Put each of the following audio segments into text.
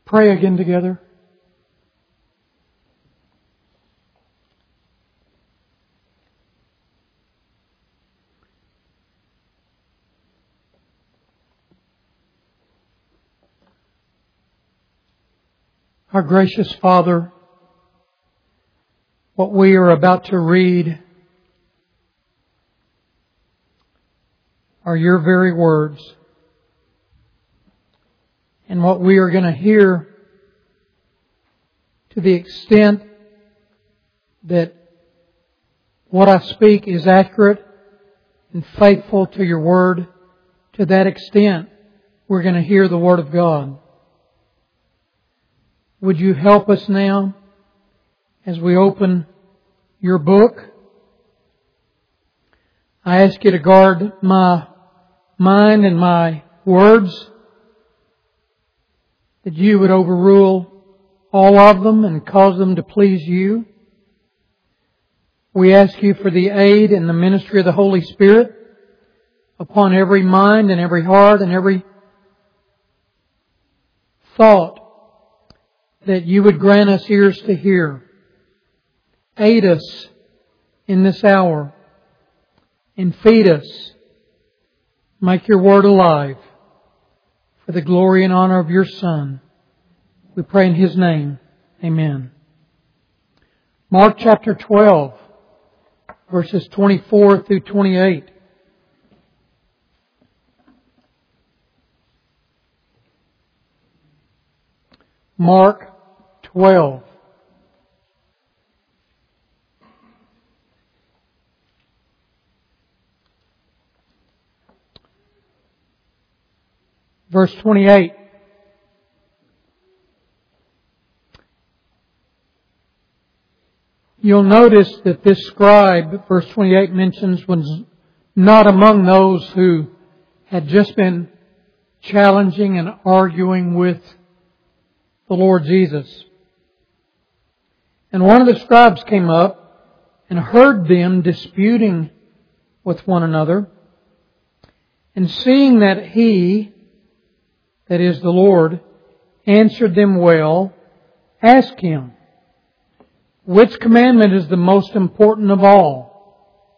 pray again together? Our gracious Father, what we are about to read are Your very words. And what we are going to hear, to the extent that what I speak is accurate and faithful to Your Word, to that extent we're going to hear the Word of God. Would You help us now as we open Your book? I ask You to guard my mind and my words, that You would overrule all of them and cause them to please You. We ask You for the aid and the ministry of the Holy Spirit upon every mind and every heart and every thought, that You would grant us ears to hear. Aid us in this hour and feed us. Make Your Word alive for the glory and honor of Your Son. We pray in His name. Amen. Mark chapter 12, verses 24 through 28. Mark 12. Verse 28. You'll notice that this scribe, verse 28 mentions, was not among those who had just been challenging and arguing with the Lord Jesus. And one of the scribes came up and heard them disputing with one another. And seeing that he, that is the Lord, answered them well, asked him, which commandment is the most important of all?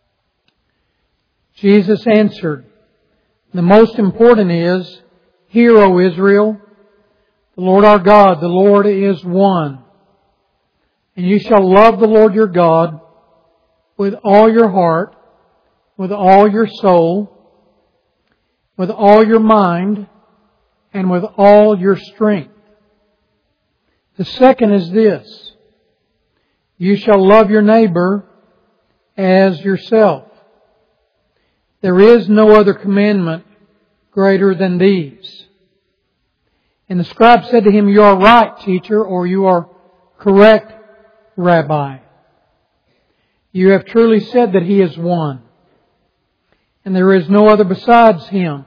Jesus answered, the most important is, Hear, O Israel, the Lord our God, the Lord is one. And you shall love the Lord your God with all your heart, with all your soul, with all your mind, and with all your strength. The second is this: you shall love your neighbor as yourself. There is no other commandment greater than these. And the scribe said to him, You are right, teacher, or you are correct, Rabbi. You have truly said that He is one, and there is no other besides Him.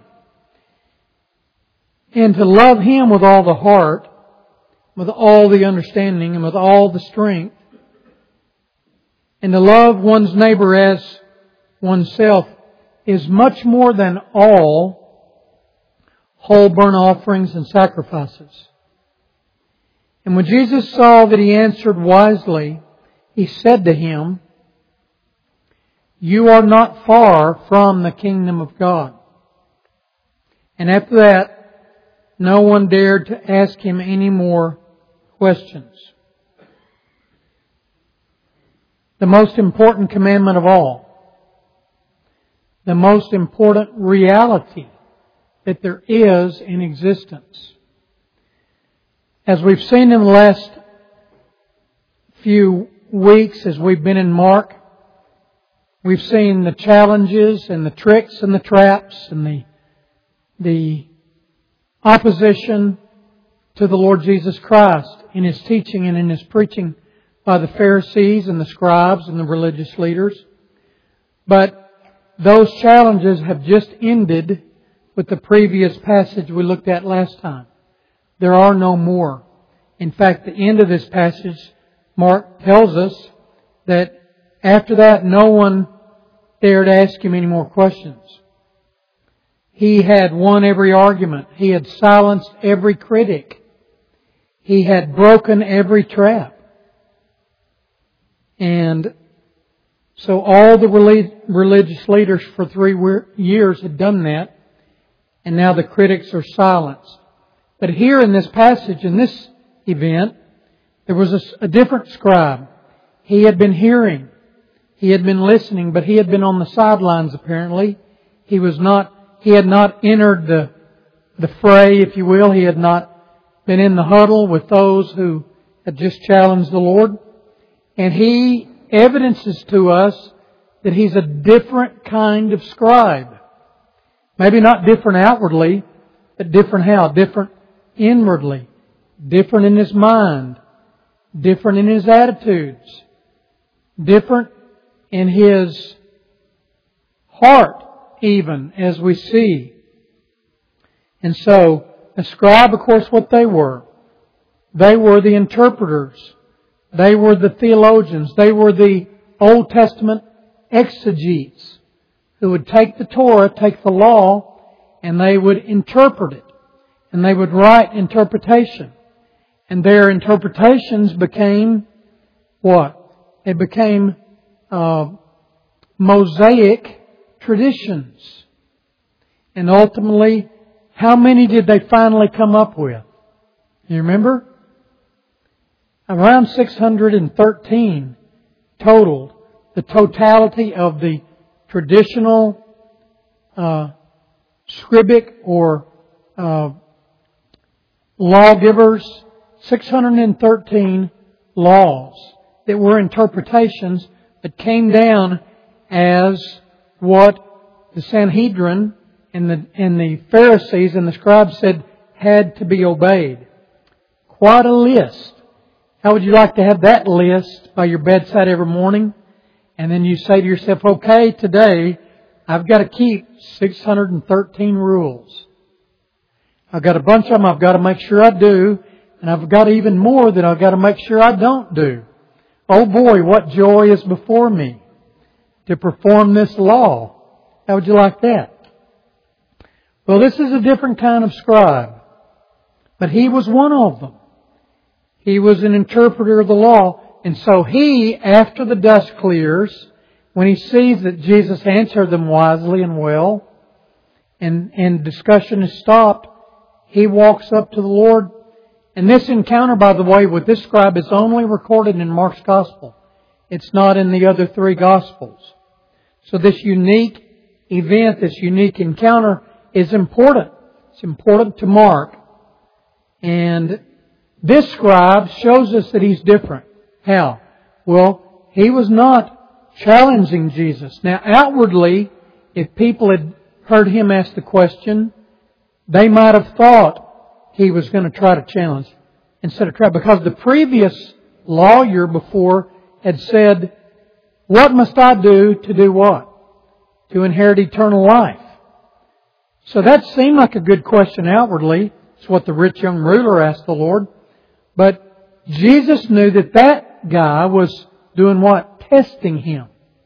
And to love Him with all the heart, with all the understanding, and with all the strength, and to love one's neighbor as oneself, is much more than all whole burnt offerings and sacrifices. And when Jesus saw that he answered wisely, He said to him, You are not far from the kingdom of God. And after that, no one dared to ask Him any more questions. The most important commandment of all. The most important reality that there is in existence. As we've seen in the last few weeks, as we've been in Mark, we've seen the challenges and the tricks and the traps and the opposition to the Lord Jesus Christ in His teaching and in His preaching by the Pharisees and the scribes and the religious leaders. But those challenges have just ended with the previous passage we looked at last time. There are no more. In fact, the end of this passage, Mark tells us that after that, no one dared ask Him any more questions. He had won every argument. He had silenced every critic. He had broken every trap. And so all the religious leaders for 3 years had done that, and now the critics are silenced. But here in this passage, in this event, there was a different scribe. He had been hearing. He had been listening, but he had been on the sidelines apparently. He had not entered the fray, if you will. He had not been in the huddle with those who had just challenged the Lord. And he evidences to us that he's a different kind of scribe. Maybe not different outwardly, but different how? Different inwardly. Different in his mind. Different in his attitudes. Different in his heart even, as we see. And so, a scribe, of course, what they were. They were the interpreters. They were the theologians. They were the Old Testament exegetes who would take the Torah, take the law, and they would interpret it. And they would write interpretation. And their interpretations became what? It became Mosaic traditions. And ultimately, how many did they finally come up with? You remember? Around 613 totaled. The totality of the traditional scribic or lawgivers, 613 laws that were interpretations that came down as what the Sanhedrin and the Pharisees and the scribes said had to be obeyed. Quite a list. How would you like to have that list by your bedside every morning? And then you say to yourself, okay, today I've got to keep 613 rules. I've got a bunch of them I've got to make sure I do. And I've got even more that I've got to make sure I don't do. Oh boy, what joy is before me to perform this law. How would you like that? Well, this is a different kind of scribe. But he was one of them. He was an interpreter of the law. And so he, after the dust clears, when he sees that Jesus answered them wisely and well, and discussion is stopped, he walks up to the Lord. And this encounter, by the way, with this scribe is only recorded in Mark's Gospel. It's not in the other 3 Gospels. So this unique event, this unique encounter is important. It's important to Mark. And this scribe shows us that he's different. How? Well, he was not challenging Jesus. Now, outwardly, if people had heard him ask the question, they might have thought he was going to try to challenge instead of try. Because the previous lawyer before had said, what must I do to do what? To inherit eternal life. So that seemed like a good question outwardly. It's what the rich young ruler asked the Lord. But Jesus knew that that guy was doing what? Testing him.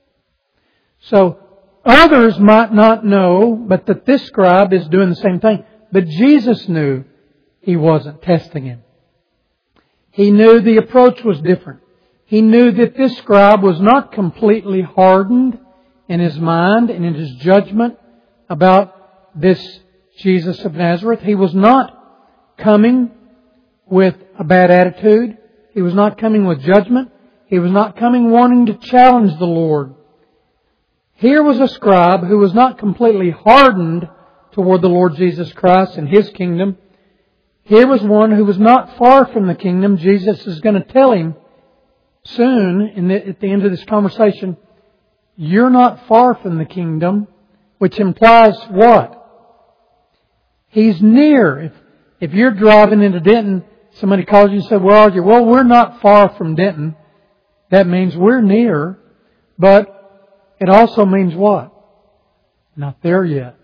So others might not know, but that this scribe is doing the same thing. But Jesus knew he wasn't testing him. He knew the approach was different. He knew that this scribe was not completely hardened in his mind and in his judgment about this Jesus of Nazareth. He was not coming with a bad attitude. He was not coming with judgment. He was not coming wanting to challenge the Lord. Here was a scribe who was not completely hardened toward the Lord Jesus Christ and His kingdom. Here was one who was not far from the kingdom. Jesus is going to tell him soon, at the end of this conversation, you're not far from the kingdom, which implies what? He's near. If you're driving into Denton, somebody calls you and says, where are you? Well, we're not far from Denton. That means we're near, but it also means what? Not there yet.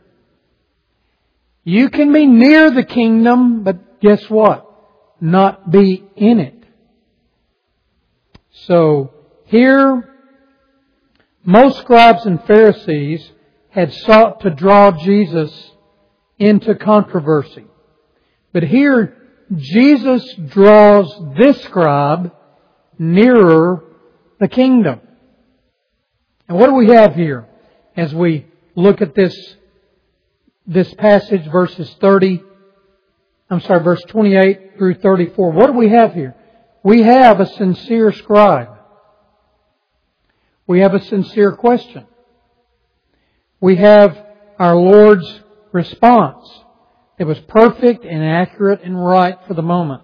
You can be near the kingdom, but guess what? Not be in it. So, here, most scribes and Pharisees had sought to draw Jesus into controversy. But here, Jesus draws this scribe nearer the kingdom. And what do we have here as we look at this passage, verse 28 through 34? What do we have here? We have a sincere scribe. We have a sincere question. We have our Lord's response. It was perfect and accurate and right for the moment.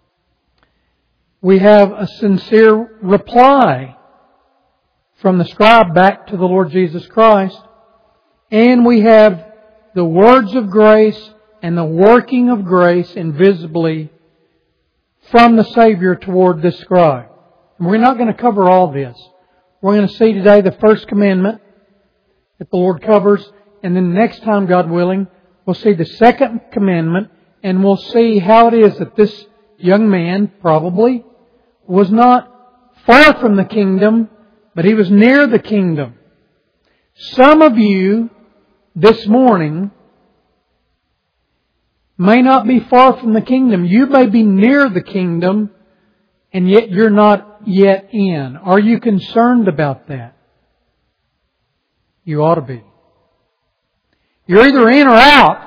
We have a sincere reply from the scribe back to the Lord Jesus Christ. And we have the words of grace and the working of grace invisibly from the Savior toward this scribe. And we're not going to cover all this. We're going to see today the first commandment that the Lord covers, and then next time, God willing, we'll see the second commandment, and we'll see how it is that this young man probably was not far from the kingdom, but he was near the kingdom. Some of you this morning may not be far from the kingdom. You may be near the kingdom, and yet you're not yet in. Are you concerned about that? You ought to be. You're either in or out.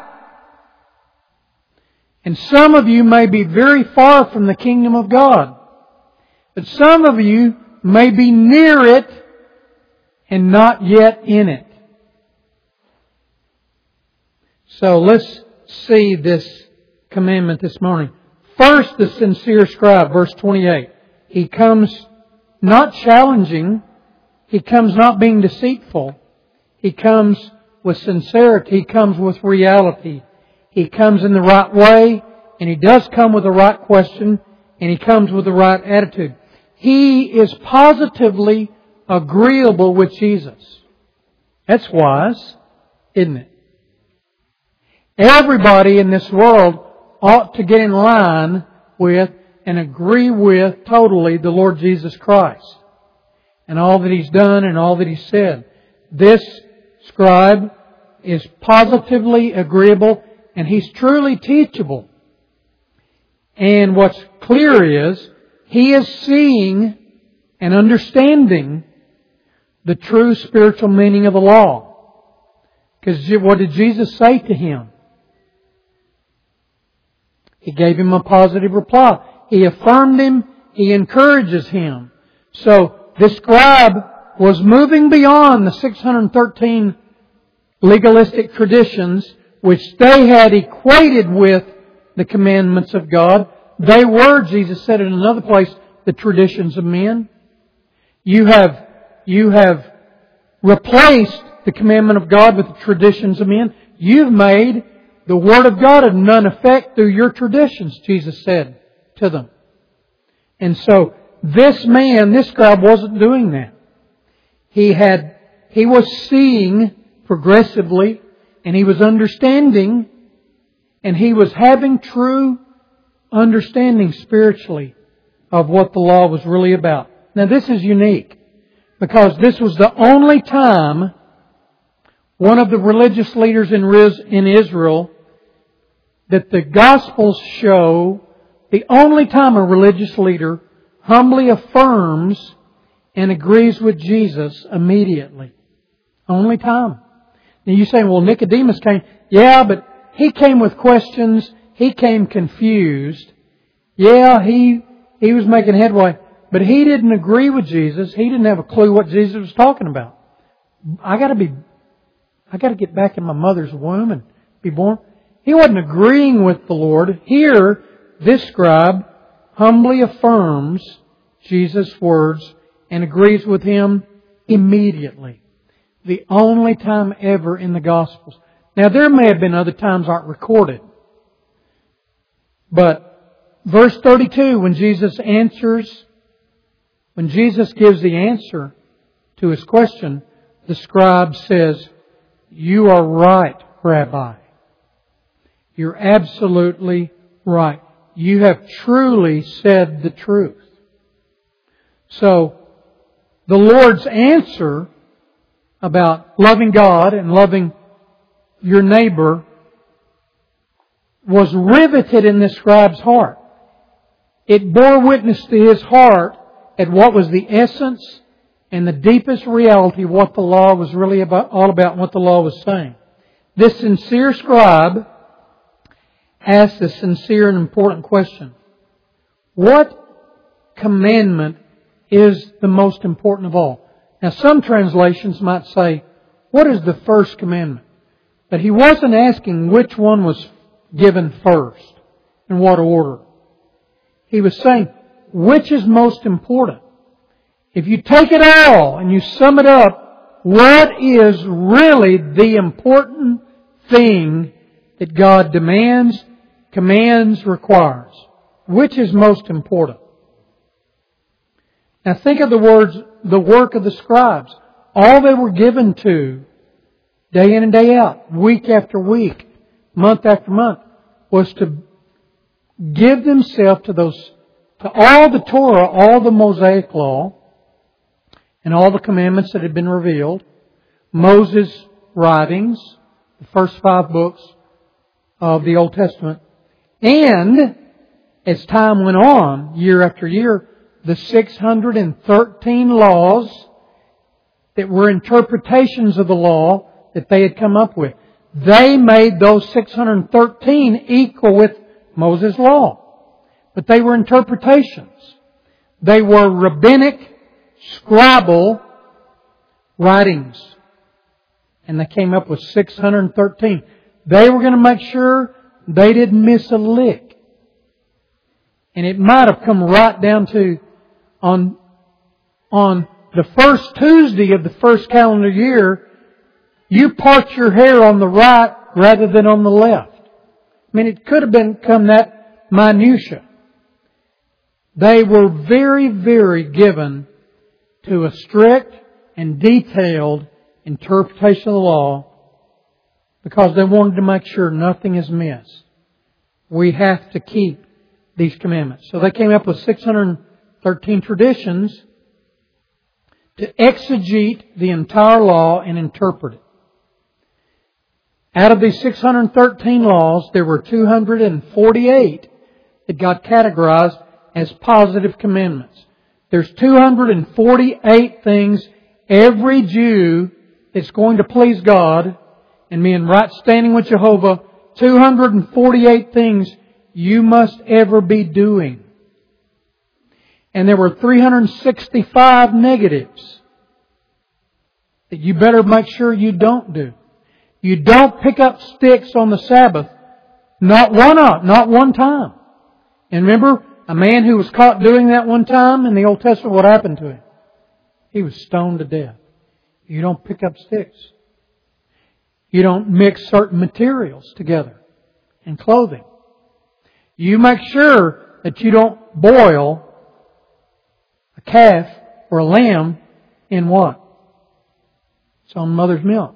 And some of you may be very far from the kingdom of God. But some of you may be near it and not yet in it. So let's see this commandment this morning. First, the sincere scribe, verse 28. He comes not challenging. He comes not being deceitful. He comes with sincerity. He comes with reality. He comes in the right way, and he does come with the right question, and he comes with the right attitude. He is positively agreeable with Jesus. That's wise, isn't it? Everybody in this world ought to get in line with and agree with totally the Lord Jesus Christ and all that He's done and all that He's said. This scribe is positively agreeable, and he's truly teachable. And what's clear is he is seeing and understanding the true spiritual meaning of the law. Because what did Jesus say to him? He gave him a positive reply. He affirmed him. He encourages him. So this scribe was moving beyond the 613 legalistic traditions which they had equated with the commandments of God. They were, Jesus said in another place, the traditions of men. You have replaced the commandment of God with the traditions of men. You've made the Word of God of none effect through your traditions, Jesus said to them. And so this man, this scribe, wasn't doing that. He was seeing progressively, and he was understanding, and he was having true understanding spiritually of what the law was really about. Now this is unique, because this was the only time one of the religious leaders in Israel that the Gospels show the only time a religious leader humbly affirms and agrees with Jesus immediately. Only time. Now you say, well, Nicodemus came. Yeah, but he came with questions. He came confused. Yeah, he was making headway. But he didn't agree with Jesus. He didn't have a clue what Jesus was talking about. I got to get back in my mother's womb and be born. He wasn't agreeing with the Lord. Here, this scribe humbly affirms Jesus' words and agrees with Him immediately. The only time ever in the Gospels. Now, there may have been other times aren't recorded. But verse 32, when Jesus gives the answer to his question, the scribe says, "You are right, Rabbi. You're absolutely right. You have truly said the truth." So, the Lord's answer about loving God and loving your neighbor was riveted in this scribe's heart. It bore witness to his heart at what was the essence and the deepest reality of what the law was really all about and what the law was saying. This sincere scribe asked a sincere and important question. What commandment is the most important of all? Now some translations might say, what is the first commandment? But he wasn't asking which one was given first, in what order. He was saying, which is most important? If you take it all and you sum it up, what is really the important thing that God demands, commands, requires? Which is most important? Now think of the work of the scribes. All they were given to, day in and day out, week after week, month after month, was to give themselves to all the Torah, all the Mosaic law, and all the commandments that had been revealed, Moses' writings, the first 5 books of the Old Testament, and as time went on, year after year, the 613 laws that were interpretations of the law that they had come up with. They made those 613 equal with Moses' law. But they were interpretations. They were rabbinic, scribal writings. And they came up with 613. They were going to make sure they didn't miss a lick. And it might have come right down to on the first Tuesday of the first calendar year, you part your hair on the right rather than on the left. I mean, it could have become that minutia. They were very, very given to a strict and detailed interpretation of the law because they wanted to make sure nothing is missed. We have to keep these commandments. So they came up with 613 traditions to exegete the entire law and interpret it. Out of these 613 laws, there were 248 that got categorized as positive commandments. There's 248 things every Jew that's going to please God and be in right standing with Jehovah, 248 things you must ever be doing. And there were 365 negatives that you better make sure you don't do. You don't pick up sticks on the Sabbath. Not one time. And remember, a man who was caught doing that one time in the Old Testament, what happened to him? He was stoned to death. You don't pick up sticks. You don't mix certain materials together in clothing. You make sure that you don't boil a calf or a lamb in what? It's on mother's milk.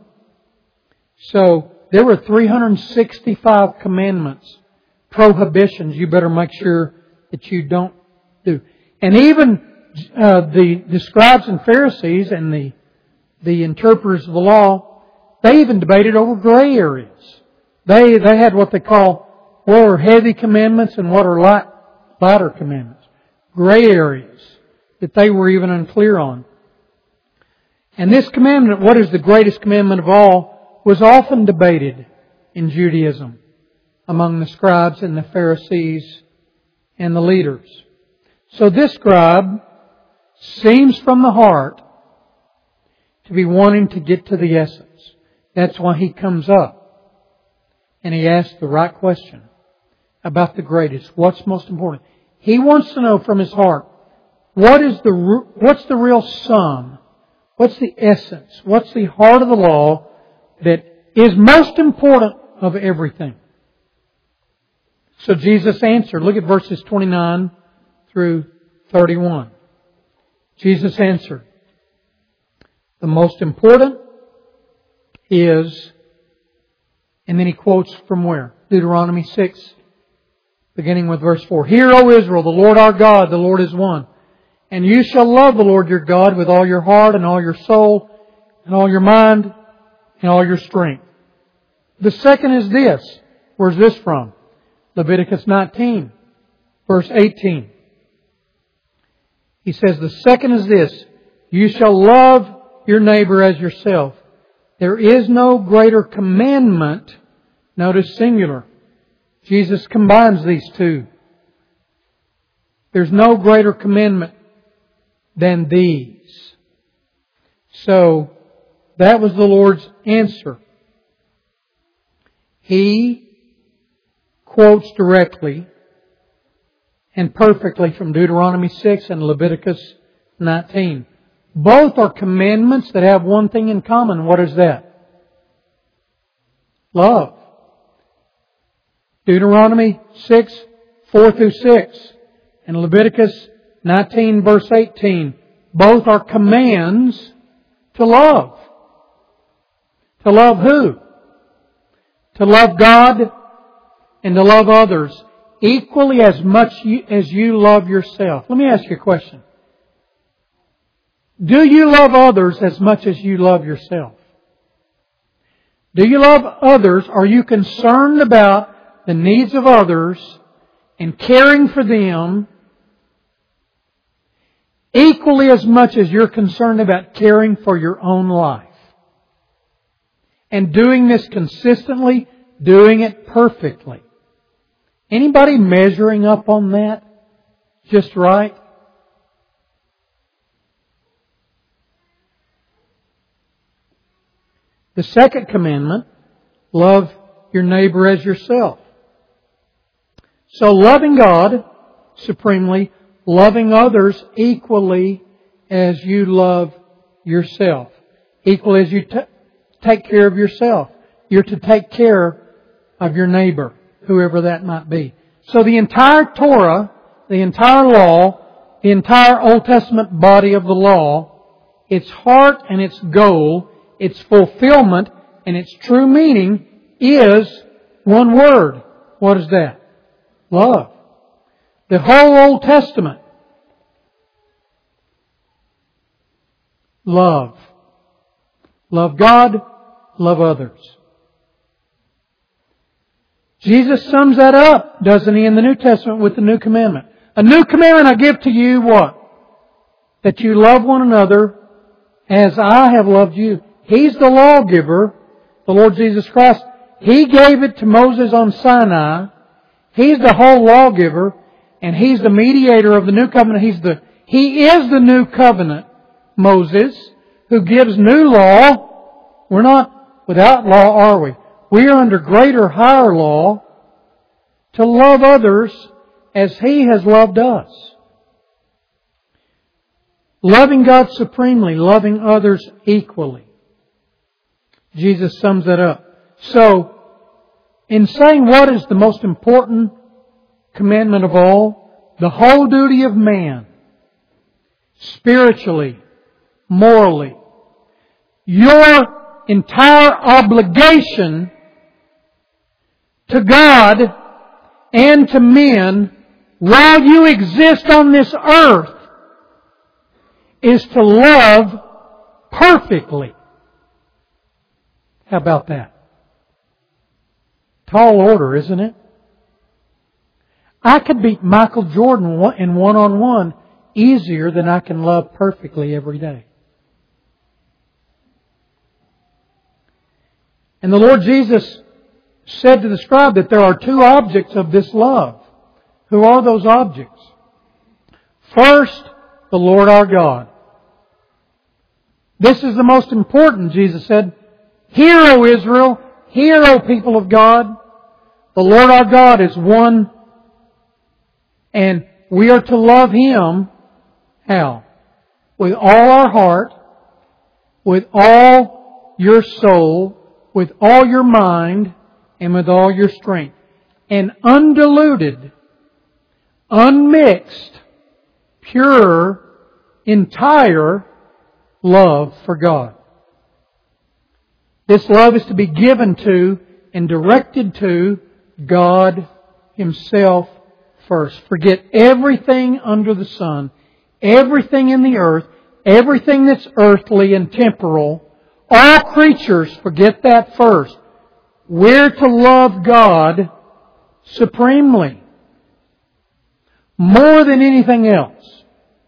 So there were 365 commandments, prohibitions you better make sure that you don't do. And even the scribes and Pharisees and the interpreters of the law, they even debated over gray areas. They had what they call what are heavy commandments and what are lighter commandments. Gray areas that they were even unclear on. And this commandment, what is the greatest commandment of all, was often debated in Judaism among the scribes and the Pharisees and the leaders. So this scribe seems from the heart to be wanting to get to the essence. That's why he comes up and he asks the right question about the greatest. What's most important? He wants to know from his heart, what's the real sum? What's the essence? What's the heart of the law that is most important of everything? So Jesus answered. Look at verses 29 through 31. Jesus answered. The most important is, and then he quotes from where? Deuteronomy 6, beginning with verse 4. Hear, O Israel, the Lord our God, the Lord is one. And you shall love the Lord your God with all your heart and all your soul and all your mind and all your strength. The second is this. Where's this from? Leviticus 19, verse 18. He says, the second is this, you shall love your neighbor as yourself. There is no greater commandment, notice singular. Jesus combines these two. There's no greater commandment than these. So, that was the Lord's answer. He quotes directly and perfectly from Deuteronomy 6 and Leviticus 19. Both are commandments that have one thing in common. What is that? Love. Deuteronomy 6, 4 through 6 and Leviticus 19 verse 18. Both are commands to love. To love who? To love God and to love others equally as much as you love yourself. Let me ask you a question. Do you love others as much as you love yourself? Do you love others? Are you concerned about the needs of others and caring for them equally as much as you're concerned about caring for your own life? And doing this consistently, doing it perfectly. Anybody measuring up on that just right? The second commandment, love your neighbor as yourself. So loving God supremely, loving others equally as you love yourself. Equally as you take care of yourself. You're to take care of your neighbor, whoever that might be. So the entire Torah, the entire law, the entire Old Testament body of the law, its heart and its goal, its fulfillment and its true meaning is one word. What is that? Love. The whole Old Testament. Love. Love God, love others. Jesus sums that up, doesn't He, in the New Testament with the New Commandment. A new commandment I give to you, what? That you love one another as I have loved you. He's the lawgiver, the Lord Jesus Christ. He gave it to Moses on Sinai. He's the whole lawgiver, and He's the mediator of the new covenant. He is the new covenant, Moses, who gives new law. We're not without law, are we? We are under greater, higher law to love others as He has loved us. Loving God supremely, loving others equally. Jesus sums that up. So, in saying what is the most important commandment of all, the whole duty of man, spiritually, morally, your entire obligation to God and to men while you exist on this earth is to love perfectly. How about that? Tall order, isn't it? I could beat Michael Jordan in one-on-one easier than I can love perfectly every day. And the Lord Jesus said to the scribe that there are two objects of this love. Who are those objects? First, the Lord our God. This is the most important, Jesus said. Hear, O Israel, hear, O people of God. The Lord our God is one, and we are to love Him. How? With all our heart, with all your soul, with all your mind, and with all your strength. An undiluted, unmixed, pure, entire love for God. This love is to be given to and directed to God Himself first. Forget everything under the sun, everything in the earth, everything that's earthly and temporal. All creatures, forget that first. We're to love God supremely, more than anything else.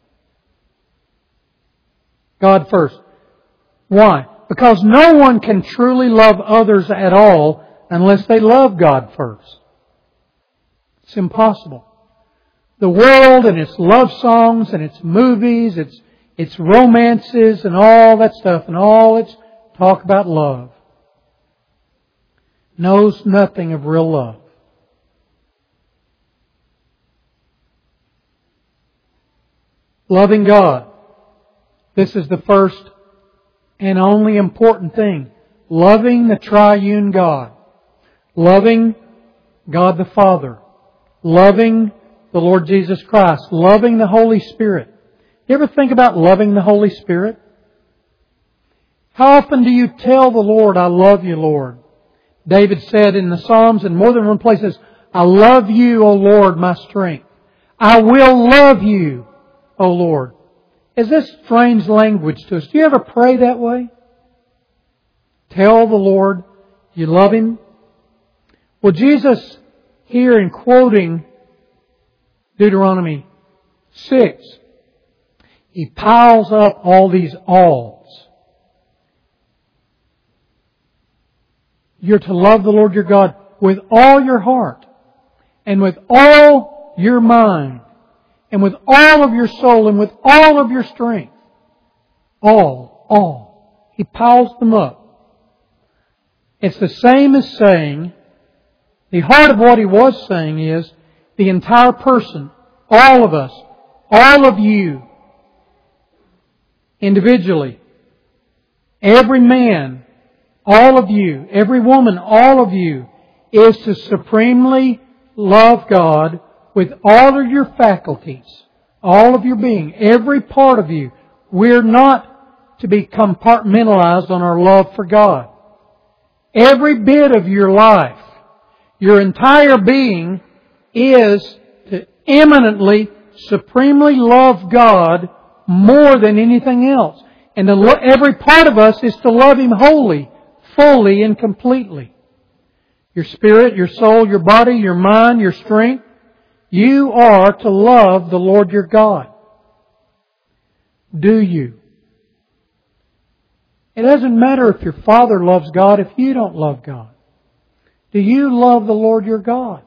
God first. Why? Because no one can truly love others at all unless they love God first. It's impossible. The world and its love songs and its movies, its romances and all that stuff and all its talk about love knows nothing of real love. Loving God. This is the first and only important thing. Loving the triune God. Loving God the Father. Loving the Lord Jesus Christ. Loving the Holy Spirit. You ever think about loving the Holy Spirit? How often do you tell the Lord, I love you, Lord? David said in the Psalms in more than one place, says, I love you, O Lord, my strength. I will love you, O Lord. Is this strange language to us? Do you ever pray that way? Tell the Lord you love Him? Well, Jesus here in quoting Deuteronomy 6, He piles up all these alls. You're to love the Lord your God with all your heart and with all your mind and with all of your soul and with all of your strength. All. He piles them up. It's the same as saying, the heart of what He was saying is, the entire person, all of us, all of you, individually, every man, all of you, every woman, all of you, is to supremely love God with all of your faculties, all of your being, every part of you. We're not to be compartmentalized on our love for God. Every bit of your life, your entire being, is to eminently, supremely love God more than anything else. And every part of us is to love Him wholly, fully and completely. Your spirit, your soul, your body, your mind, your strength. You are to love the Lord your God. Do you? It doesn't matter if your father loves God if you don't love God. Do you love the Lord your God?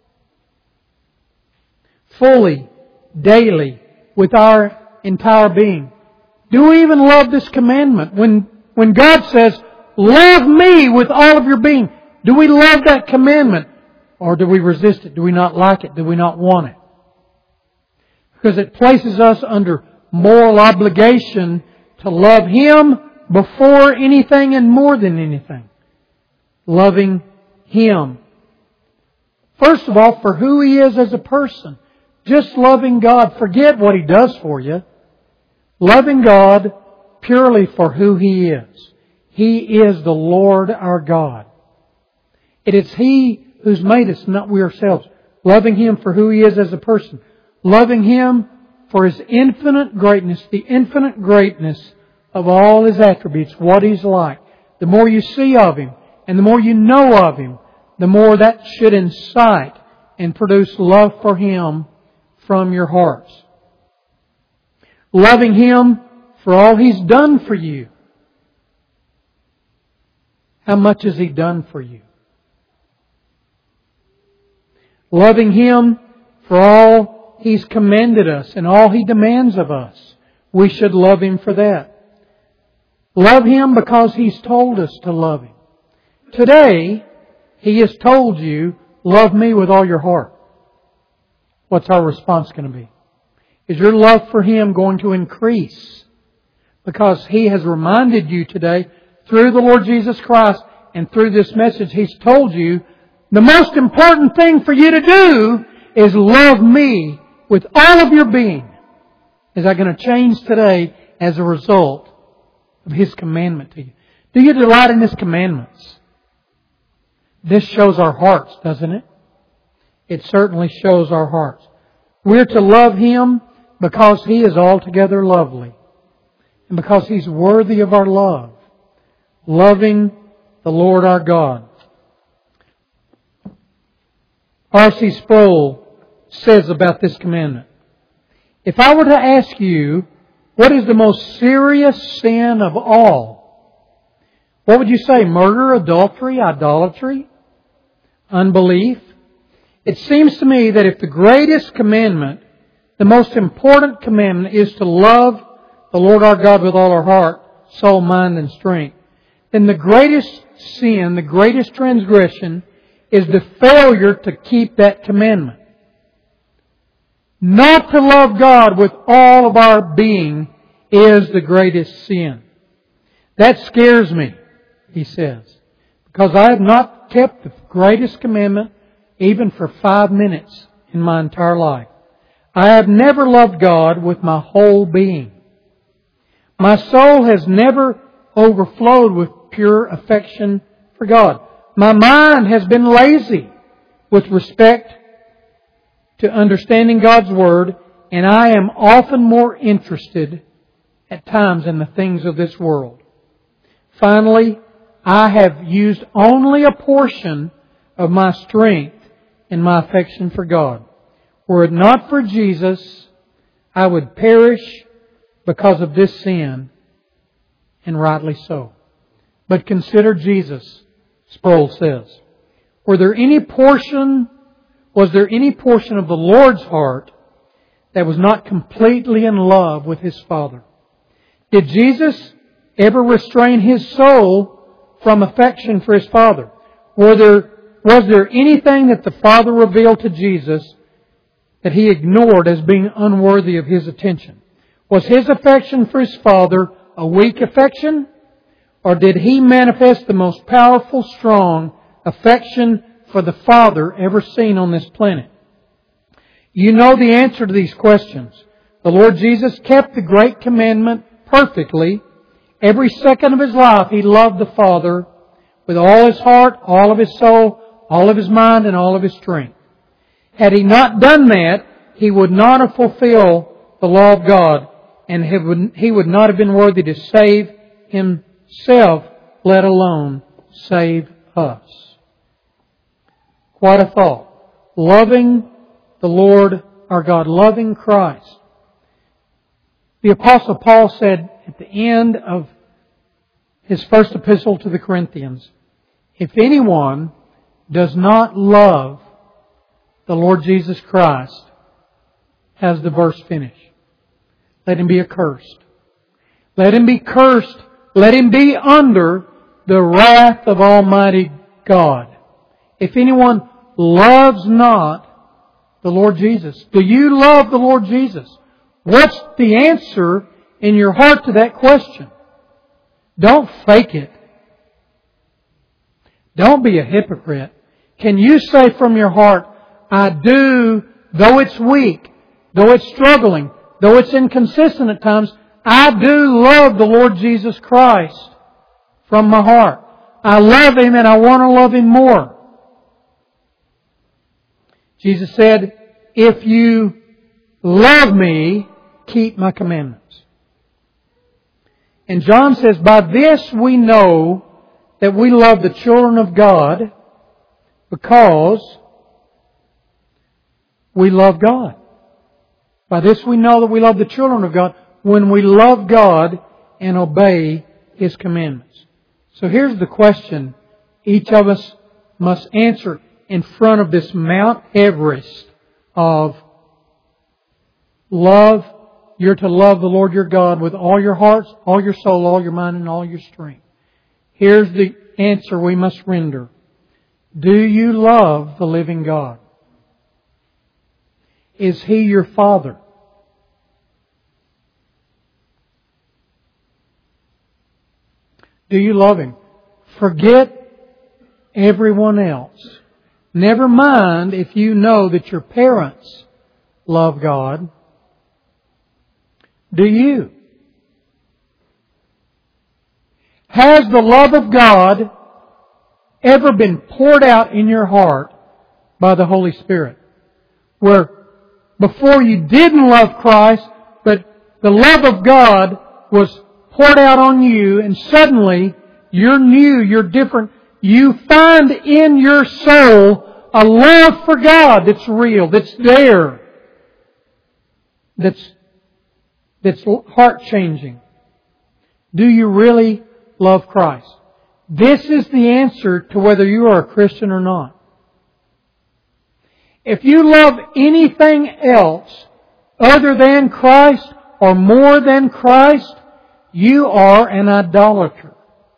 Fully, daily, with our entire being. Do we even love this commandment? When God says, love me with all of your being, do we love that commandment? Or do we resist it? Do we not like it? Do we not want it? Because it places us under moral obligation to love Him before anything and more than anything. Loving Him. First of all, for who He is as a person. Just loving God. Forget what He does for you. Loving God purely for who He is. He is the Lord our God. It is He who's made us, not we ourselves. Loving Him for who He is as a person. Loving Him for His infinite greatness, the infinite greatness of all His attributes, what He's like. The more you see of Him and the more you know of Him, the more that should incite and produce love for Him from your hearts. Loving Him for all He's done for you. How much has He done for you? Loving Him for all He's commanded us and all He demands of us. We should love Him for that. Love Him because He's told us to love Him. Today, He has told you, love me with all your heart. What's our response going to be? Is your love for Him going to increase? Because He has reminded you today, through the Lord Jesus Christ and through this message, He's told you, the most important thing for you to do is love me with all of your being. Is that going to change today as a result of His commandment to you? Do you delight in His commandments? This shows our hearts, doesn't it? It certainly shows our hearts. We're to love Him because He is altogether lovely. And because He's worthy of our love. Loving the Lord our God. R.C. Sproul says about this commandment. If I were to ask you, what is the most serious sin of all? What would you say? Murder, adultery, idolatry, unbelief? It seems to me that if the greatest commandment, the most important commandment is to love the Lord our God with all our heart, soul, mind, and strength, then the greatest sin, the greatest transgression is the failure to keep that commandment. Not to love God with all of our being is the greatest sin. That scares me, he says, because I have not kept the greatest commandment even for 5 minutes in my entire life. I have never loved God with my whole being. My soul has never overflowed with pure affection for God. My mind has been lazy with respect to understanding God's Word, and I am often more interested at times in the things of this world. Finally, I have used only a portion of my strength in my affection for God. Were it not for Jesus, I would perish because of this sin, and rightly so. But consider Jesus, Sproul says. Was there any portion of the Lord's heart that was not completely in love with His Father? Did Jesus ever restrain His soul from affection for His Father? Was there anything that the Father revealed to Jesus that He ignored as being unworthy of His attention? Was His affection for His Father a weak affection? Or did He manifest the most powerful, strong affection for the Father ever seen on this planet? You know the answer to these questions. The Lord Jesus kept the great commandment perfectly. Every second of His life He loved the Father with all His heart, all of His soul, all of His mind, and all of His strength. Had He not done that, He would not have fulfilled the law of God, and He would not have been worthy to save Himself, let alone save us. Quite a thought. Loving the Lord our God, loving Christ. The Apostle Paul said at the end of his first epistle to the Corinthians, if anyone does not love the Lord Jesus Christ, has the verse finish. Let him be accursed. Let him be cursed. Let him be under the wrath of Almighty God. If anyone loves not the Lord Jesus. Do you love the Lord Jesus? What's the answer in your heart to that question? Don't fake it. Don't be a hypocrite. Can you say from your heart, I do, though it's weak, though it's struggling, though it's inconsistent at times, I do love the Lord Jesus Christ from my heart. I love Him and I want to love Him more. Jesus said, if you love me, keep my commandments. And John says, by this we know that we love the children of God because we love God. By this we know that we love the children of God when we love God and obey His commandments. So here's the question each of us must answer in front of this Mount Everest of love. You're to love the Lord your God with all your hearts, all your soul, all your mind, and all your strength. Here's the answer we must render. Do you love the living God? Is He your Father? Do you love Him? Forget everyone else. Never mind if you know that your parents love God. Do you? Has the love of God ever been poured out in your heart by the Holy Spirit? Where before you didn't love Christ, but the love of God was poured out on you, and suddenly you're new, you're different. You find in your soul a love for God that's real, that's there, that's heart-changing. Do you really love Christ? This is the answer to whether you are a Christian or not. If you love anything else other than Christ or more than Christ, you are an idolater.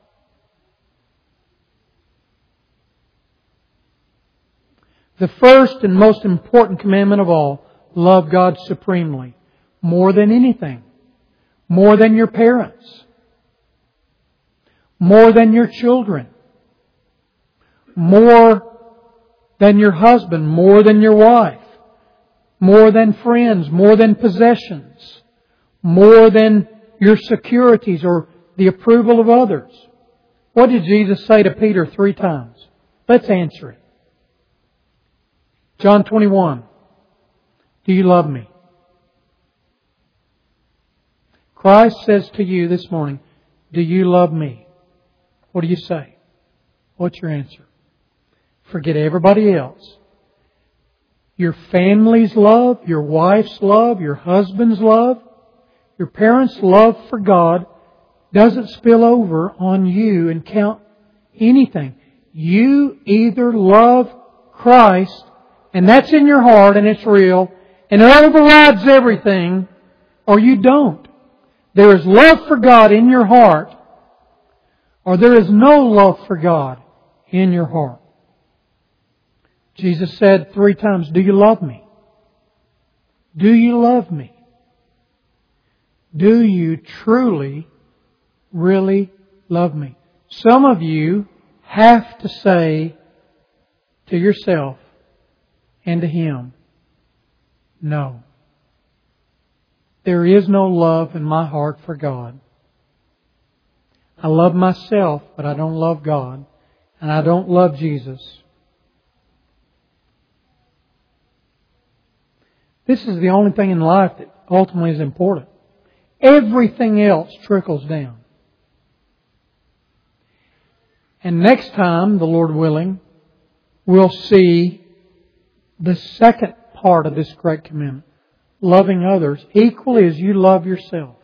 The first and most important commandment of all, love God supremely, more than anything, more than your parents, more than your children, more than your husband, more than your wife, more than friends, more than possessions, more than your securities or the approval of others. What did Jesus say to Peter 3 times? Let's answer it. John 21. Do you love me? Christ says to you this morning, do you love me? What do you say? What's your answer? Forget everybody else. Your family's love, your wife's love, your husband's love, your parents' love for God doesn't spill over on you and count anything. You either love Christ, and that's in your heart and it's real, and it overrides everything, or you don't. There is love for God in your heart, or there is no love for God in your heart. Jesus said 3 times, do you love me? Do you love me? Do you truly, really love me? Some of you have to say to yourself and to Him, no. There is no love in my heart for God. I love myself, but I don't love God. And I don't love Jesus. This is the only thing in life that ultimately is important. Everything else trickles down. And next time, the Lord willing, we'll see the second part of this great commandment. Loving others equally as you love yourself.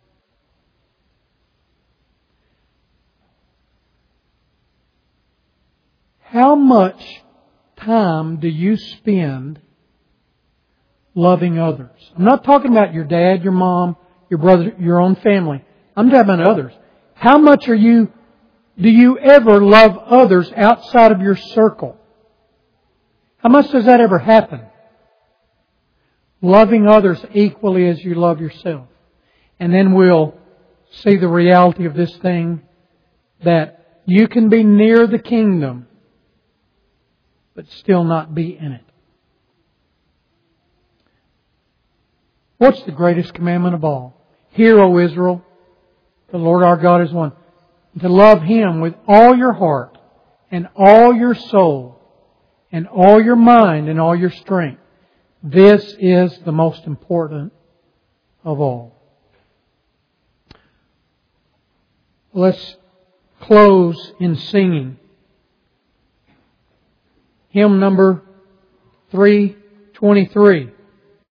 How much time do you spend loving others? I'm not talking about your dad, your mom, your brother, your own family. I'm talking about others. How much do you ever love others outside of your circle? How much does that ever happen? Loving others equally as you love yourself. And then we'll see the reality of this thing, that you can be near the kingdom but still not be in it. What's the greatest commandment of all? Hear, O Israel, the Lord our God is one. To love Him with all your heart and all your soul and all your mind and all your strength. This is the most important of all. Let's close in singing. Hymn number 323.